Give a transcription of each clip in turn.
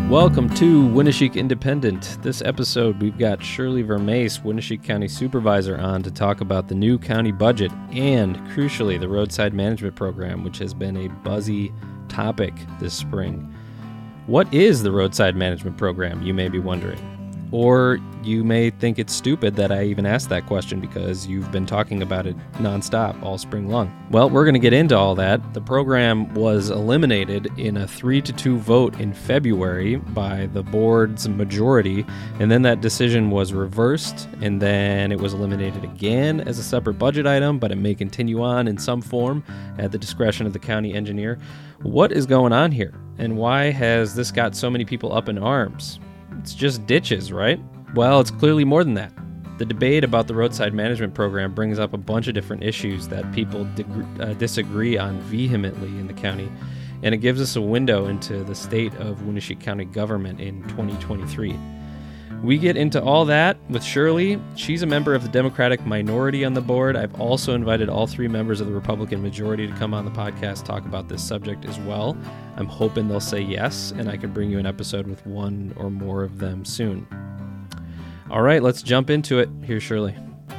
Welcome to Winneshiek Independent. This episode, we've got Shirley Vermace, Winneshiek County Supervisor, on to talk about the new county budget and, crucially, the roadside management program, which has been a buzzy topic this spring. What is the roadside management program, you may be wondering? Or you may think it's stupid that I even asked that question because you've been talking about it nonstop all spring long. Well, we're going to get into all that. The program was eliminated in a 3-2 vote in February by the board's majority, and then that decision was reversed, and then it was eliminated again as a separate budget item, but it may continue on in some form at the discretion of the county engineer. What is going on here, and why has this got so many people up in arms? It's just ditches, right? Well, it's clearly more than that. The debate about the roadside management program brings up a bunch of different issues that people disagree on vehemently in the county, and it gives us a window into the state of Winneshiek County government in 2023. We get into all that with Shirley. She's a member of the Democratic minority on the board. I've also invited all three members of the Republican majority to come on the podcast, talk about this subject as well. I'm hoping they'll say yes, and I can bring you an episode with one or more of them soon. All right, let's jump into it. Here's Shirley.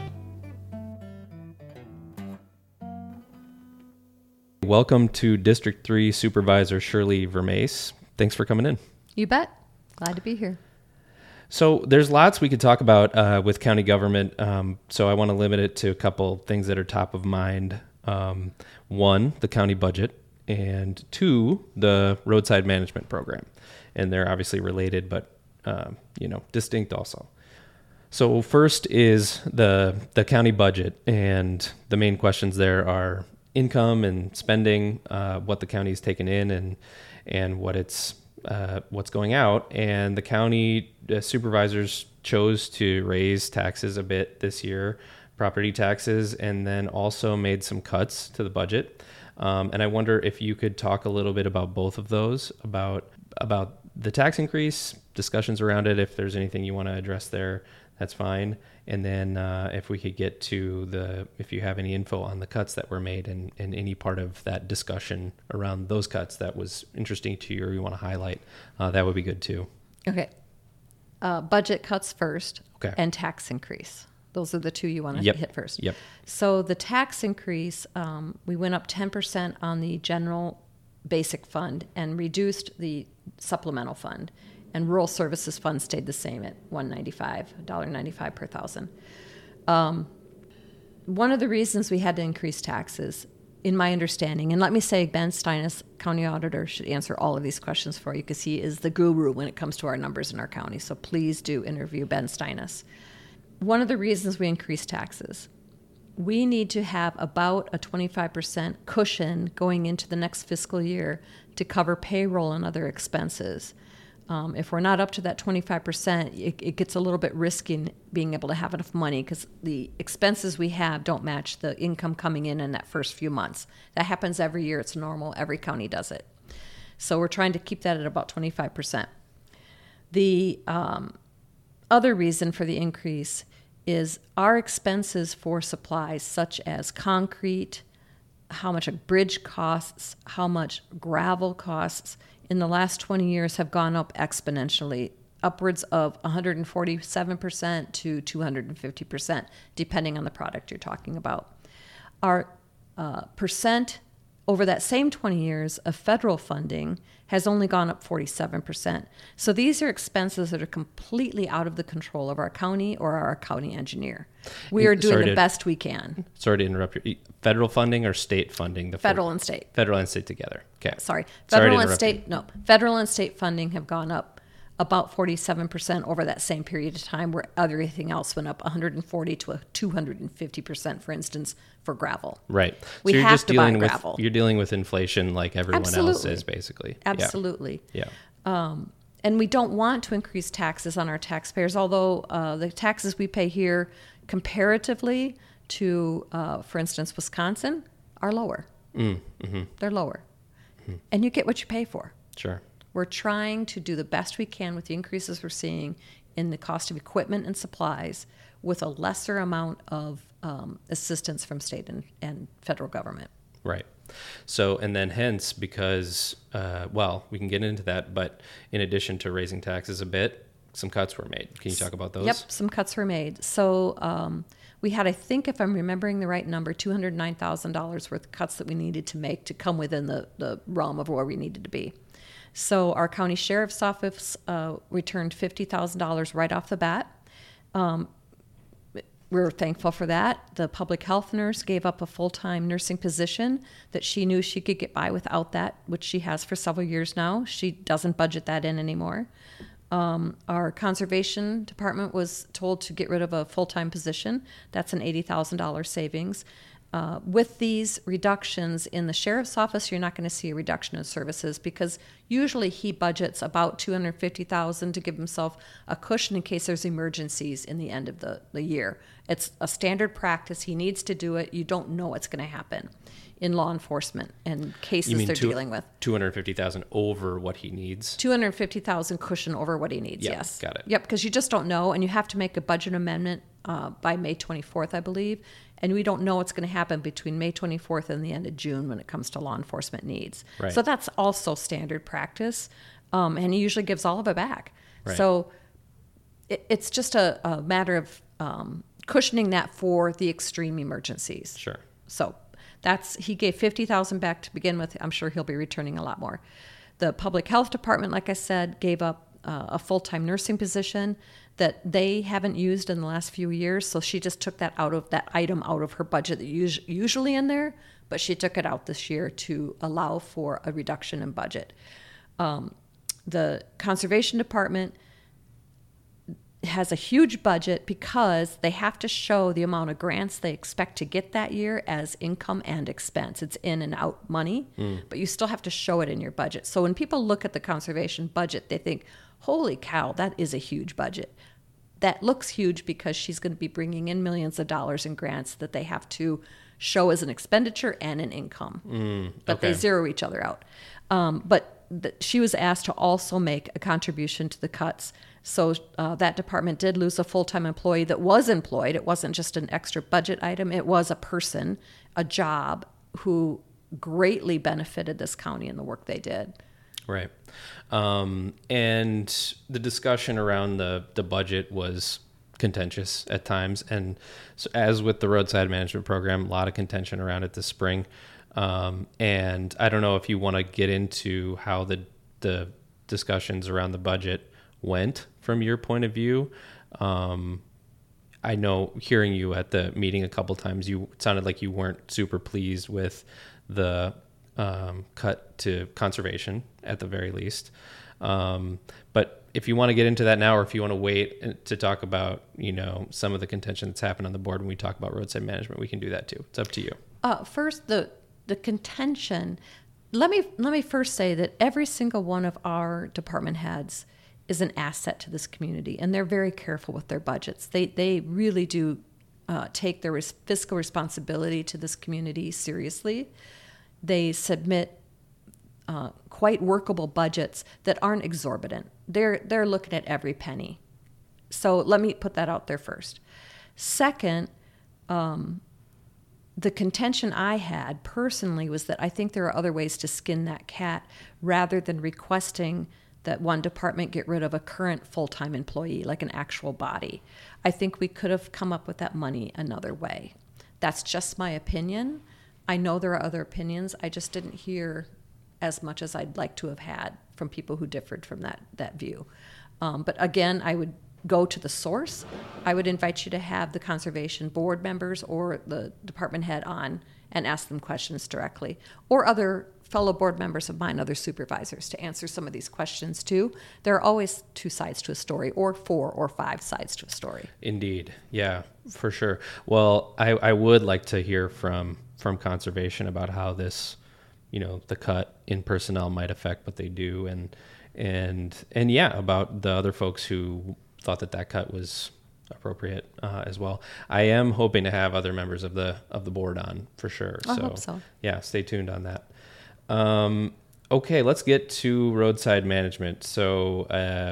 Welcome to District 3 Supervisor Shirley Vermace. Thanks for coming in. You bet. Glad to be here. So there's lots we could talk about with county government, so I want to limit it to a couple things that are top of mind. One, the county budget, and two, the roadside management program. And they're obviously related, but distinct also. So first is the county budget, and the main questions there are income and spending, what the county's taken in and what it's what's going out. And the county supervisors chose to raise taxes a bit this year, property taxes, and then also made some cuts to the budget. And I wonder if you could talk a little bit about both of those, about the tax increase, discussions around it. If there's anything you want to address there, that's fine. And then if we could get to if you have any info on the cuts that were made and any part of that discussion around those cuts that was interesting to you or you want to highlight, that would be good too. Okay. Budget cuts first, okay, and tax increase. Those are the two you want to hit first. Yep. So the tax increase, we went up 10% on the general basic fund and reduced the supplemental fund. And rural services fund stayed the same at $1.95 per thousand. One of the reasons we had to increase taxes, in my understanding, and let me say Ben Steinus, county auditor, should answer all of these questions for you because he is the guru when it comes to our numbers in our county. So please do interview Ben Steinus. One of the reasons we increased taxes, we need to have about a 25% cushion going into the next fiscal year to cover payroll and other expenses. If we're not up to that 25%, it gets a little bit risky in being able to have enough money because the expenses we have don't match the income coming in that first few months. That happens every year. It's normal. Every county does it. So we're trying to keep that at about 25%. The other reason for the increase is our expenses for supplies such as concrete, how much a bridge costs, how much gravel costs, in the last 20 years have gone up exponentially, upwards of 147% to 250%, depending on the product you're talking about. Our percent over that same 20 years of federal funding has only gone up 47%. So these are expenses that are completely out of the control of our county or our county engineer. We are doing the best we can. Sorry to interrupt you. Federal funding or state funding? Federal and state. Federal and state together. Okay. Sorry. Federal and state funding have gone up about 47% over that same period of time, where everything else went up 140 to 250%, for instance, for gravel. Right. We so have to buy gravel. You're dealing with inflation like everyone else is, basically. Absolutely. Yeah. And we don't want to increase taxes on our taxpayers, although the taxes we pay here comparatively to, for instance, Wisconsin, are lower. Mm-hmm. They're lower. Mm-hmm. And you get what you pay for. Sure. We're trying to do the best we can with the increases we're seeing in the cost of equipment and supplies with a lesser amount of assistance from state and federal government. Right. So, and then hence, because, we can get into that, but in addition to raising taxes a bit, some cuts were made. Can you talk about those? Yep, some cuts were made. So we had, I think, if I'm remembering the right number, $209,000 worth of cuts that we needed to make to come within the realm of where we needed to be. So our county sheriff's office returned $50,000 right off the bat. We're thankful for that. The public health nurse gave up a full-time nursing position that she knew she could get by without that, which she has for several years now. She doesn't budget that in anymore. Our conservation department was told to get rid of a full-time position. That's an $80,000 savings. With these reductions in the sheriff's office, you're not going to see a reduction in services because usually he budgets about $250,000 to give himself a cushion in case there's emergencies in the end of the year. It's a standard practice. He needs to do it. You don't know what's going to happen in law enforcement and cases they're dealing with. $250,000 over what he needs? $250,000 cushion over what he needs, yes. Got it. Yep, because you just don't know, and you have to make a budget amendment by May 24th, I believe. And we don't know what's going to happen between May 24th and the end of June when it comes to law enforcement needs. Right. So that's also standard practice, and he usually gives all of it back. Right. So it's just a matter of cushioning that for the extreme emergencies. Sure. So he gave $50,000 back to begin with. I'm sure he'll be returning a lot more. The public health department, like I said, gave up a full-time nursing position that they haven't used in the last few years. So she just took that item out of her budget that usually in there, but she took it out this year to allow for a reduction in budget. The conservation department has a huge budget because they have to show the amount of grants they expect to get that year as income and expense. It's in and out money, but you still have to show it in your budget. So when people look at the conservation budget, they think, holy cow, that is a huge budget. That looks huge because she's going to be bringing in millions of dollars in grants that they have to show as an expenditure and an income. But they zero each other out. She was asked to also make a contribution to the cuts. So that department did lose a full-time employee that was employed. It wasn't just an extra budget item. It was a person, a job, who greatly benefited this county in the work they did. Right. And the discussion around the budget was contentious at times. And so as with the roadside management program, a lot of contention around it this spring. And I don't know if you want to get into how the discussions around the budget went from your point of view. I know hearing you at the meeting a couple times, it sounded like you weren't super pleased with the cut to conservation at the very least. But if you want to get into that now, or if you want to wait to talk about, some of the contention that's happened on the board when we talk about roadside management, we can do that too. It's up to you. First, the contention, let me first say that every single one of our department heads is an asset to this community, and they're very careful with their budgets. They really do take their fiscal responsibility to this community seriously. They submit quite workable budgets that aren't exorbitant. They're looking at every penny. So let me put that out there first. Second, the contention I had personally was that I think there are other ways to skin that cat rather than requesting that one department get rid of a current full-time employee, like an actual body. I think we could have come up with that money another way. That's just my opinion. I know there are other opinions. I just didn't hear as much as I'd like to have had from people who differed from that view. But again, I would go to the source. I would invite you to have the conservation board members or the department head on and ask them questions directly, or other fellow board members of mine, other supervisors, to answer some of these questions too. There are always two sides to a story, or 4 or 5 sides to a story. Indeed. Yeah, for sure. Well, I would like to hear from conservation about how this, the cut in personnel might affect what they do, and yeah, about the other folks who thought that cut was appropriate as well. I am hoping to have other members of the board on for sure. I hope so. Yeah, stay tuned on that. Okay, let's get to roadside management. So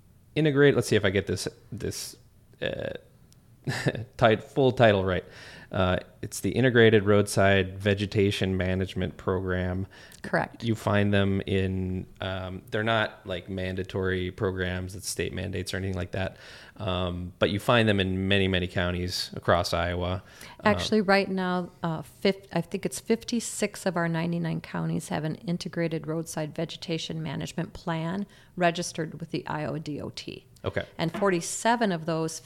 integrate. Let's see if I get this full title right. It's the Integrated Roadside Vegetation Management Program. Correct. You find them in, they're not like mandatory programs that state mandates or anything like that, but you find them in many, many counties across Iowa. Actually, right now, I think it's 56 of our 99 counties have an integrated roadside vegetation management plan registered with the Iowa DOT. Okay. And 47 of those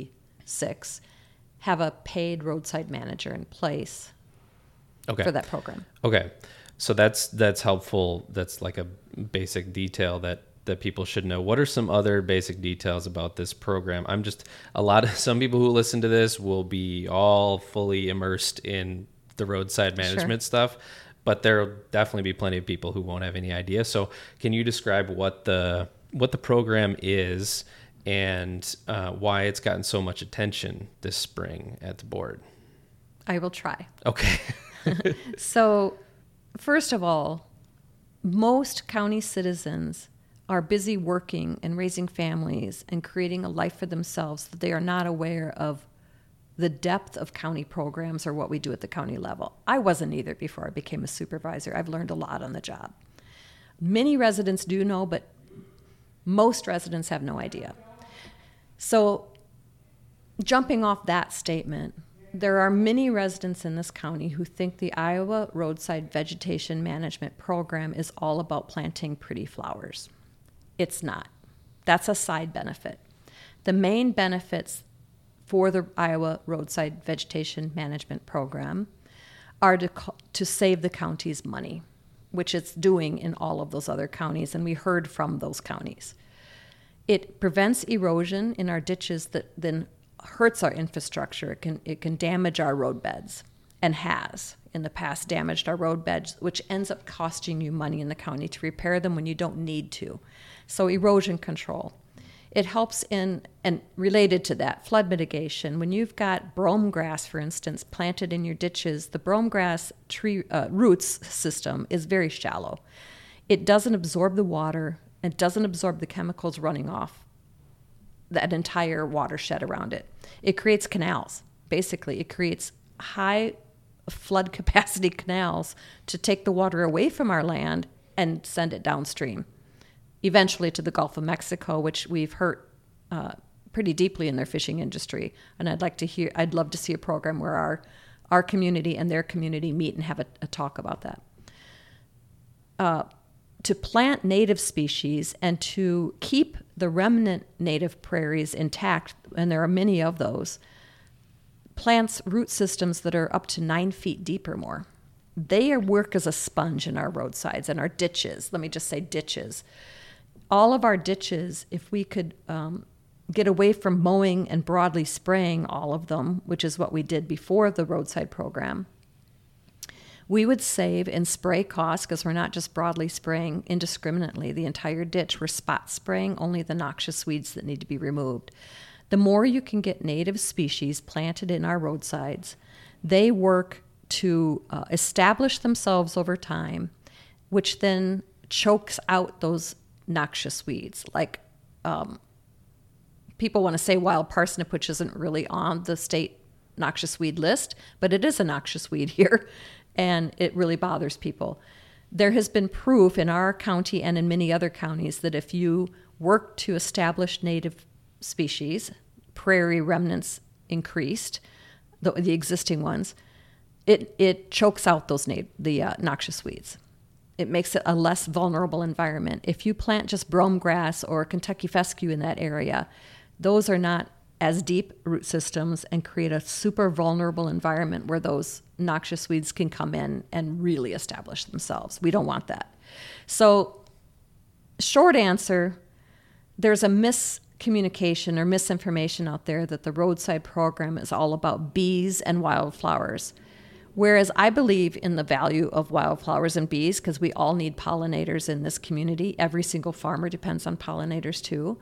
56 have a paid roadside manager in place for that program. Okay. So that's helpful. That's like a basic detail that people should know. What are some other basic details about this program? Some people who listen to this will be all fully immersed in the roadside management stuff, but there'll definitely be plenty of people who won't have any idea. So can you describe what the program is and why it's gotten so much attention this spring at the board? I will try. Okay. So, first of all, most county citizens are busy working and raising families and creating a life for themselves that they are not aware of the depth of county programs or what we do at the county level. I wasn't either before I became a supervisor. I've learned a lot on the job. Many residents do know, but most residents have no idea. So, jumping off that statement, there are many residents in this county who think the Iowa Roadside Vegetation Management Program is all about planting pretty flowers. It's not. That's a side benefit. The main benefits for the Iowa Roadside Vegetation Management Program are to save the county's money, which it's doing in all of those other counties, and we heard from those counties. It prevents erosion in our ditches that then hurts our infrastructure. It can damage our road beds, and has in the past damaged our road beds, which ends up costing you money in the county to repair them when you don't need to. So erosion control. It helps in, and related to that, flood mitigation. When you've got brome grass, for instance, planted in your ditches, the brome grass tree roots system is very shallow. It doesn't absorb the water. It doesn't absorb the chemicals running off that entire watershed around it. It creates canals. Basically, it creates high flood capacity canals to take the water away from our land and send it downstream, eventually to the Gulf of Mexico, which we've hurt pretty deeply in their fishing industry. And I'd love to see a program where our community and their community meet and have a talk about that. To plant native species and to keep the remnant native prairies intact, and there are many of those, plants root systems that are up to 9 feet deep or more. They work as a sponge in our roadsides and our ditches. Let me just say ditches. All of our ditches, if we could get away from mowing and broadly spraying all of them, which is what we did before the roadside program, we would save in spray costs, because we're not just broadly spraying indiscriminately the entire ditch. We're spot spraying only the noxious weeds that need to be removed. The more you can get native species planted in our roadsides, they work to establish themselves over time, which then chokes out those noxious weeds. Like people want to say wild parsnip, which isn't really on the state noxious weed list, but it is a noxious weed here. And it really bothers people. There has been proof in our county and in many other counties that if you work to establish native species, prairie remnants increased, the existing ones, it chokes out those noxious weeds. It makes it a less vulnerable environment. If you plant just brome grass or Kentucky fescue in that area, those are not as deep root systems and create a super vulnerable environment where those noxious weeds can come in and really establish themselves. We don't want that. So, short answer, there's a miscommunication or misinformation out there that the roadside program is all about bees and wildflowers. Whereas I believe in the value of wildflowers and bees, because we all need pollinators in this community. Every single farmer depends on pollinators too.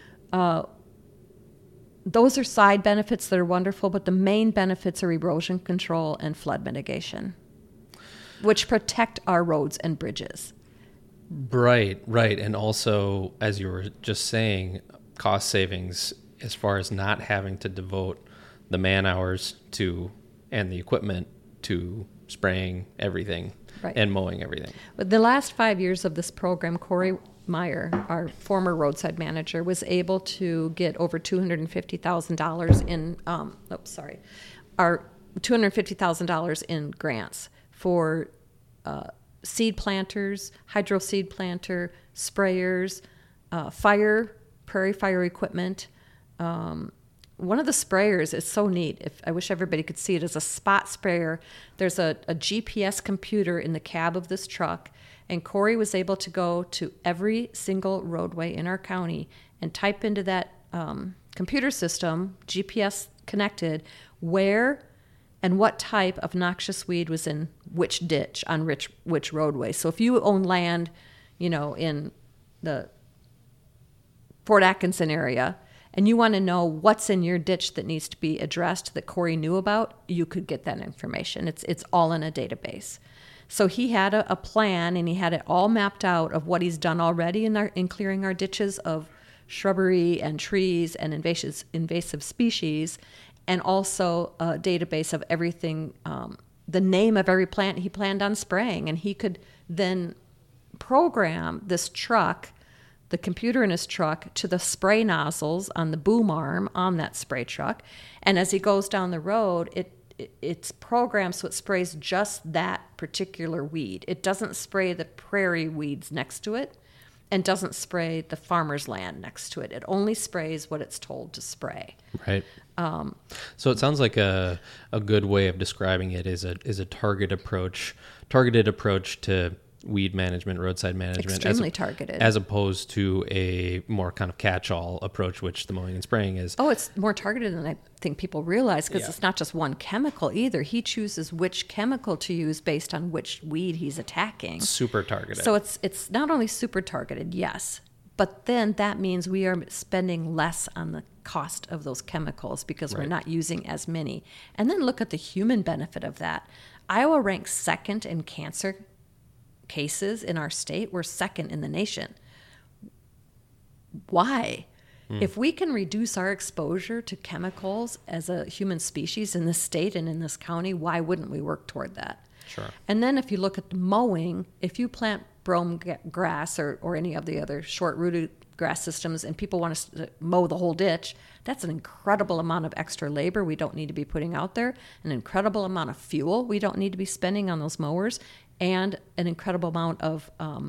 Those are side benefits that are wonderful, but the main benefits are erosion control and flood mitigation, which protect our roads and bridges. Right. And also, as you were just saying, cost savings as far as not having to devote the man hours to and the equipment to spraying everything and mowing everything. But the last 5 years of this program, Corey Meyer, our former roadside manager, was able to get over $250,000 in $250,000 in grants for seed planters, hydro seed planter, sprayers, prairie fire equipment. One of the sprayers is so neat. I wish everybody could see it. As a spot sprayer. There's a GPS computer in the cab of this truck, and Corey was able to go to every single roadway in our county and type into that computer system, GPS connected, where and what type of noxious weed was in which ditch on which roadway. So if you own land, in the Fort Atkinson area, and you want to know what's in your ditch that needs to be addressed that Corey knew about, you could get that information. It's all in a database. So he had a plan, and he had it all mapped out of what he's done already in clearing our ditches of shrubbery and trees and invasive species, and also a database of everything, the name of every plant he planned on spraying. And he could then program this truck, the computer in his truck, to the spray nozzles on the boom arm on that spray truck. And as he goes down the road, it's programmed so it sprays just that particular weed. It doesn't spray the prairie weeds next to it, and doesn't spray the farmer's land next to it. It only sprays what it's told to spray. Right. So it sounds like a good way of describing it is a targeted approach to weed management, roadside management. Extremely targeted. As opposed to a more kind of catch-all approach, which the mowing and spraying is. Oh, it's more targeted than I think people realize, because it's not just one chemical either. He chooses which chemical to use based on which weed he's attacking. Super targeted. So it's not only super targeted, yes, but then that means we are spending less on the cost of those chemicals because we're not using as many. And then look at the human benefit of that. Iowa ranks second in cancer cases in our state. We're second in the nation. Why? If we can reduce our exposure to chemicals as a human species in this state and in this county, why wouldn't we work toward that? Sure. And then if you look at the mowing, if you plant brome grass or any of the other short-rooted grass systems and people want to mow the whole ditch, that's an incredible amount of extra labor we don't need to be putting out there, an incredible amount of fuel we don't need to be spending on those mowers, and an incredible amount of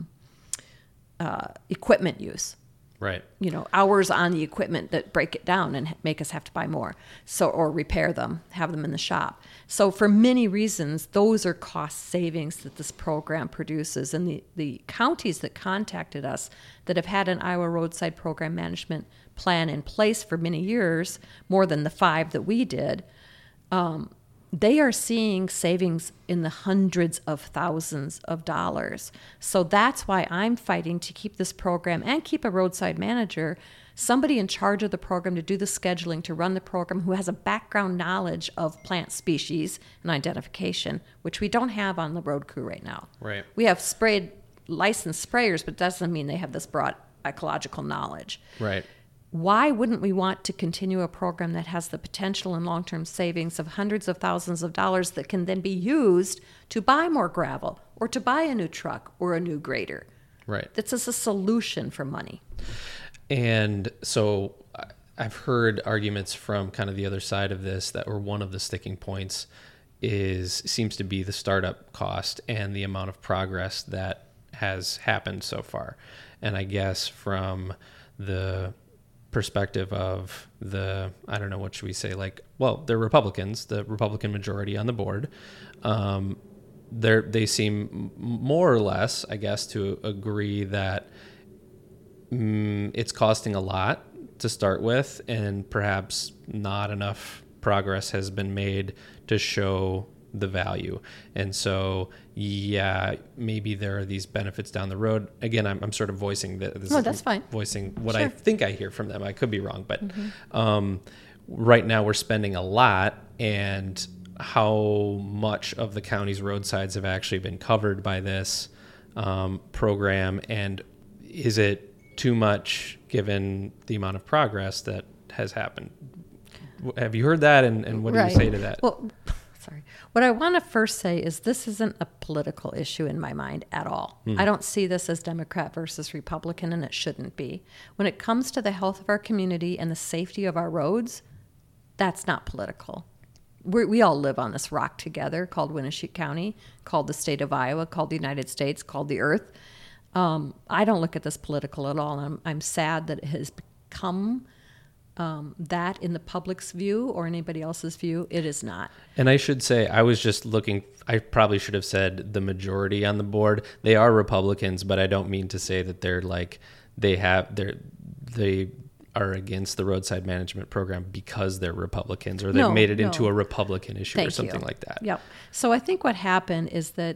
equipment use. Right. Hours on the equipment that break it down and make us have to buy more, or repair them, have them in the shop. So for many reasons, those are cost savings that this program produces. And the counties that contacted us that have had an Iowa roadside program management plan in place for many years, more than the 5 that we did, they are seeing savings in the hundreds of thousands of dollars. So that's why I'm fighting to keep this program and keep a roadside manager, somebody in charge of the program to do the scheduling, to run the program, who has a background knowledge of plant species and identification, which we don't have on the road crew right now. Right. We have licensed sprayers, but that doesn't mean they have this broad ecological knowledge. Right. Why wouldn't we want to continue a program that has the potential and long-term savings of hundreds of thousands of dollars that can then be used to buy more gravel or to buy a new truck or a new grader? Right. This is a solution for money. And so I've heard arguments from kind of the other side of this that were one of the sticking points seems to be the startup cost and the amount of progress that has happened so far. And I guess from the perspective of I don't know, what should we say? They're Republicans, the Republican majority on the board. They seem more or less, I guess, to agree that it's costing a lot to start with, and perhaps not enough progress has been made to show the value. And so, maybe there are these benefits down the road. Again, I'm sort of voicing this. No, that's fine. Voicing what I think I hear from them. I could be wrong, but right now we're spending a lot, and how much of the county's roadsides have actually been covered by this program, and is it too much given the amount of progress that has happened? Have you heard that, and what do you say to that? Well, Sorry. What I want to first say is this isn't a political issue in my mind at all. I don't see this as Democrat versus Republican, and it shouldn't be. When it comes to the health of our community and the safety of our roads, that's not political. We all live on this rock together called Winneshiek County, called the state of Iowa, called the United States, called the earth. I don't look at this political at all. And I'm sad that it has become that in the public's view or anybody else's view. It is not. And I should say, I was just looking, I probably should have said the majority on the board. They are Republicans, but I don't mean to say that they're like, they are against the roadside management program because they're Republicans, or they've made it into a Republican issue or something like that. Yep. So I think what happened is that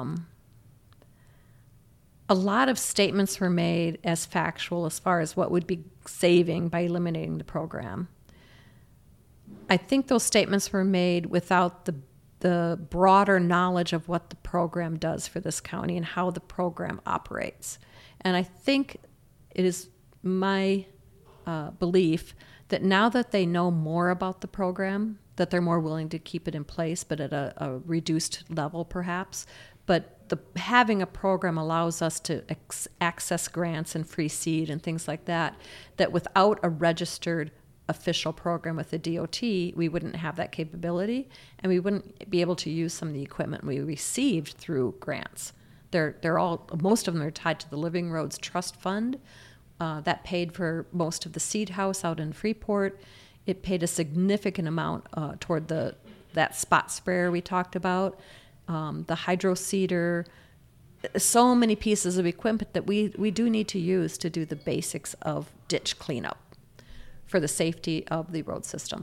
a lot of statements were made as factual as far as what would be saving by eliminating the program. I think those statements were made without the broader knowledge of what the program does for this county and how the program operates. And I think it is my belief that now that they know more about the program, that they're more willing to keep it in place, but at a reduced level perhaps. But having a program allows us to access grants and free seed and things like that without a registered official program with the DOT, we wouldn't have that capability, and we wouldn't be able to use some of the equipment we received through grants. Most of them are tied to the Living Roads Trust Fund. That paid for most of the seed house out in Freeport. It paid a significant amount toward that spot sprayer we talked about, the hydro seeder, so many pieces of equipment that we do need to use to do the basics of ditch cleanup for the safety of the road system.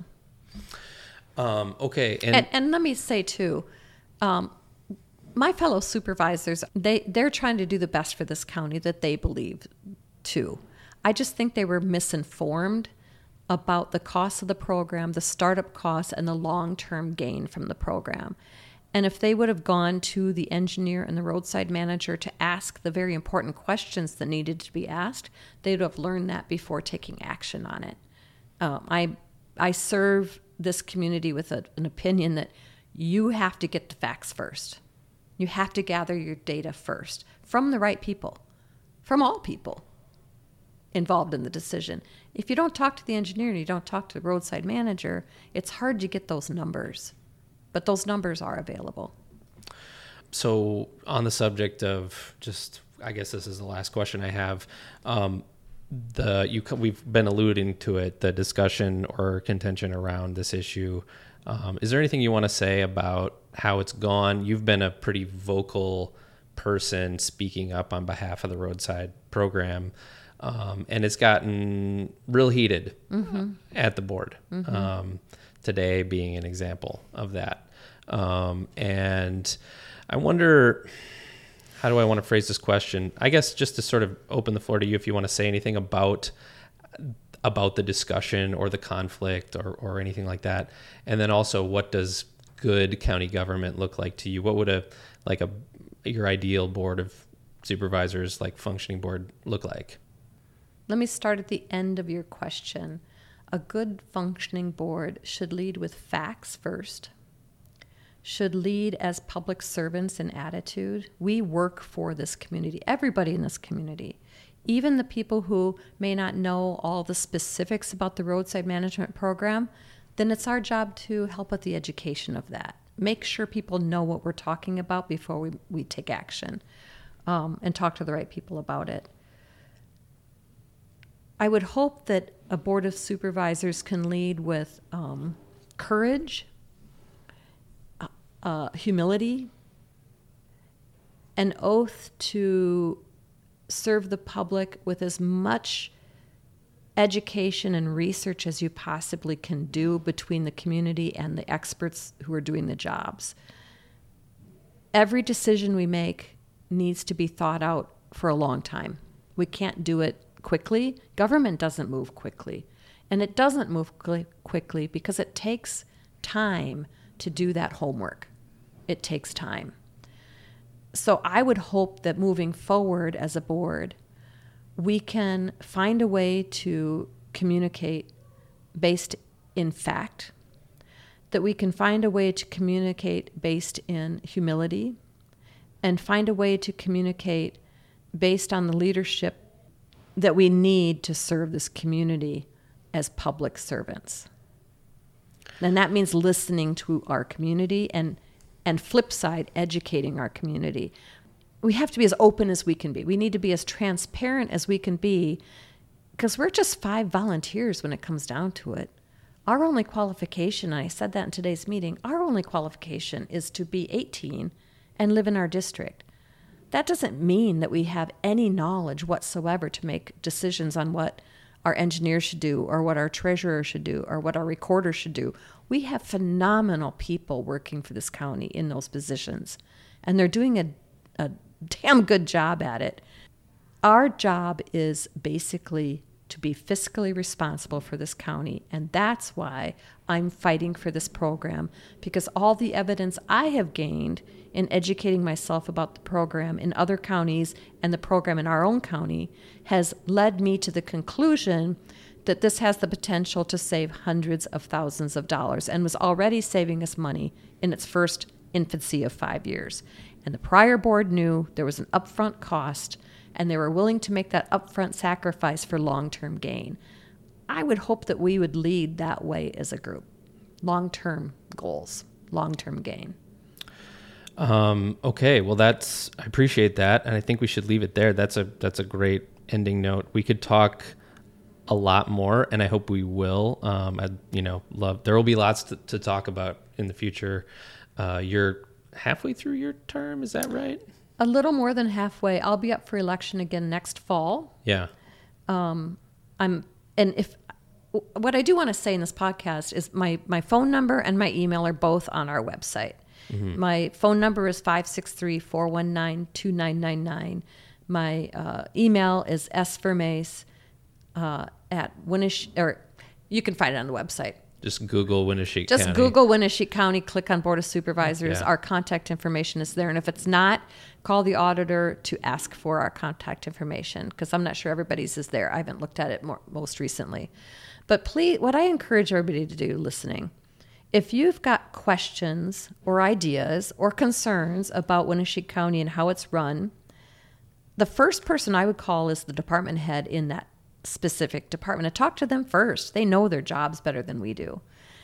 Okay. And let me say too, my fellow supervisors, they're trying to do the best for this county that they believe too. I just think they were misinformed about the cost of the program, the startup costs, and the long-term gain from the program. And if they would have gone to the engineer and the roadside manager to ask the very important questions that needed to be asked, they'd have learned that before taking action on it. I serve this community with an opinion that you have to get the facts first. You have to gather your data first from the right people, from all people involved in the decision. If you don't talk to the engineer and you don't talk to the roadside manager, it's hard to get those numbers. But those numbers are available. So on the subject of I guess this is the last question I have. We've been alluding to it, the discussion or contention around this issue. Is there anything you want to say about how it's gone? You've been a pretty vocal person speaking up on behalf of the roadside program. And it's gotten real heated at the board, today being an example of that. And I wonder, how do I want to phrase this question? I guess just to sort of open the floor to you if you want to say anything about the discussion or the conflict or anything like that. And then also, what does good county government look like to you? What would your ideal board of supervisors, like functioning board, look like? Let me start at the end of your question. A good functioning board should lead with facts first, should lead as public servants in attitude. We work for this community, everybody in this community, even the people who may not know all the specifics about the roadside management program. Then it's our job to help with the education of that. Make sure people know what we're talking about before we take action, and talk to the right people about it. I would hope that a board of supervisors can lead with courage, humility, an oath to serve the public with as much education and research as you possibly can do between the community and the experts who are doing the jobs. Every decision we make needs to be thought out for a long time. We can't do it quickly. Government doesn't move quickly. And it doesn't move quickly because it takes time to do that homework. It takes time. So I would hope that moving forward as a board, we can find a way to communicate based in fact, that we can find a way to communicate based in humility and find a way to communicate based on the leadership that we need to serve this community as public servants. And that means listening to our community and flip side, educating our community. We have to be as open as we can be. We need to be as transparent as we can be, because we're just 5 volunteers when it comes down to it. Our only qualification, and I said that in today's meeting, our only qualification is to be 18 and live in our district. That doesn't mean that we have any knowledge whatsoever to make decisions on what our engineer should do or what our treasurer should do or what our recorder should do. We have phenomenal people working for this county in those positions, and they're doing a damn good job at it. Our job is basically to be fiscally responsible for this county, and that's why I'm fighting for this program, because all the evidence I have gained in educating myself about the program in other counties and the program in our own county has led me to the conclusion that this has the potential to save hundreds of thousands of dollars and was already saving us money in its first infancy of 5 years. And the prior board knew there was an upfront cost, and they were willing to make that upfront sacrifice for long-term gain. I would hope that we would lead that way as a group. Long-term goals, long-term gain. Okay, well, I appreciate that, and I think we should leave it there. That's a great ending note. We could talk a lot more, and I hope we will. There will be lots to talk about in the future. You're halfway through your term, is that right? A little more than halfway. I'll be up for election again next fall. Yeah. What I do want to say in this podcast is my phone number and my email are both on our website. Mm-hmm. My phone number is 563-419-2999. My email is svermace at Winneshiek, or you can find it on the website. Just Google Winneshiek County. Just Google Winneshiek County, click on Board of Supervisors. Yeah. Our contact information is there. And if it's not, call the auditor to ask for our contact information, because I'm not sure everybody's is there. I haven't looked at it most recently. But please, what I encourage everybody to do listening, if you've got questions or ideas or concerns about Winneshiek County and how it's run, the first person I would call is the department head in that specific department, and talk to them first. They know their jobs better than we do.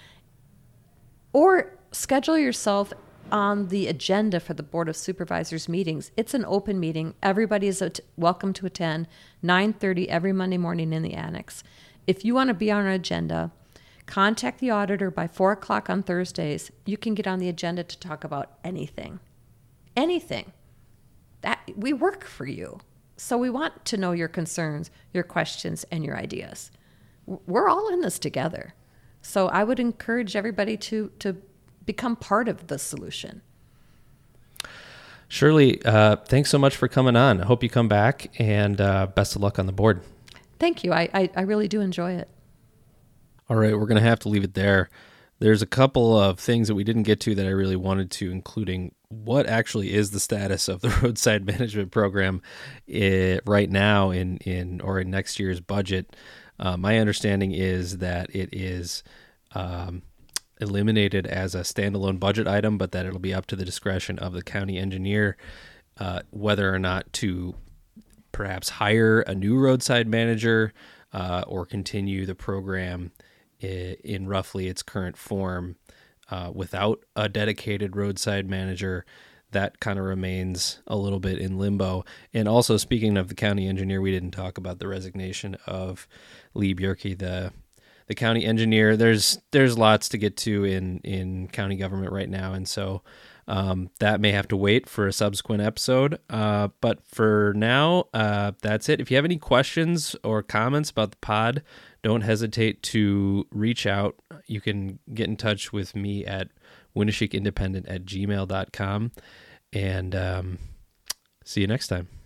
Or schedule yourself on the agenda for the Board of Supervisors meetings. It's an open meeting. Everybody is welcome to attend. 9:30 every Monday morning in the annex. If you want to be on our agenda, contact the auditor by 4 o'clock on Thursdays. You can get on the agenda to talk about anything. Anything. That we work for you. So we want to know your concerns, your questions, and your ideas. We're all in this together. So I would encourage everybody to become part of the solution. Shirley, thanks so much for coming on. I hope you come back, and best of luck on the board. Thank you. I really do enjoy it. All right, we're going to have to leave it there. There's a couple of things that we didn't get to that I really wanted to, including what actually is the status of the roadside management program right now in next year's budget. My understanding is that it is eliminated as a standalone budget item, but that it'll be up to the discretion of the county engineer whether or not to perhaps hire a new roadside manager or continue the program in roughly its current form without a dedicated roadside manager. That kind of remains a little bit in limbo. And also, speaking of the county engineer, we didn't talk about the resignation of Lee Bjerke, the county engineer. There's lots to get to in county government right now, and so that may have to wait for a subsequent episode. But for now, that's it. If you have any questions or comments about the pod, don't hesitate to reach out. You can get in touch with me at winneshiekindependent@gmail.com. And see you next time.